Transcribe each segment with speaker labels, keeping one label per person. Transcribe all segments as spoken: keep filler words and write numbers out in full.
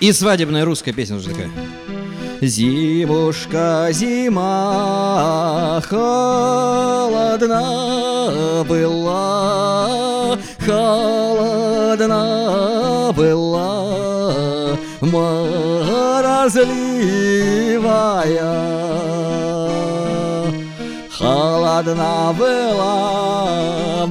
Speaker 1: И свадебная русская песня уже такая. Зимушка, зима, холодна была, холодна была, морозливая. Холодна была,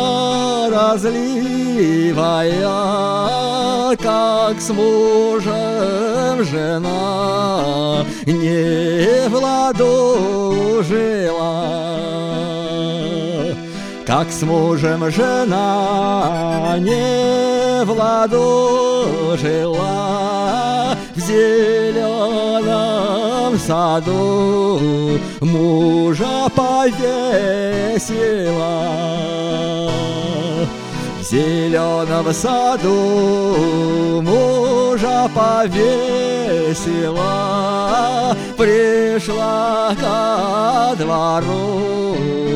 Speaker 1: морозливая, как с мужем жена не в ладу жила. Как с мужем жена не в ладу жила, в зеленом саду мужа повесила. В зеленом саду мужа повесила, пришла ко двору,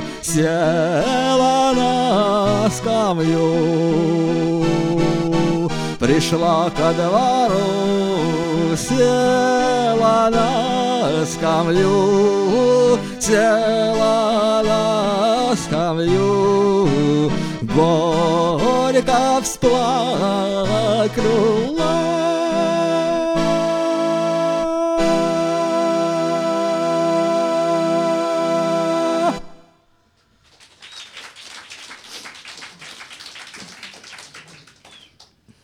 Speaker 1: села на скамью. Пришла ко двору, села на скамью, села на скамью, горько всплакнула.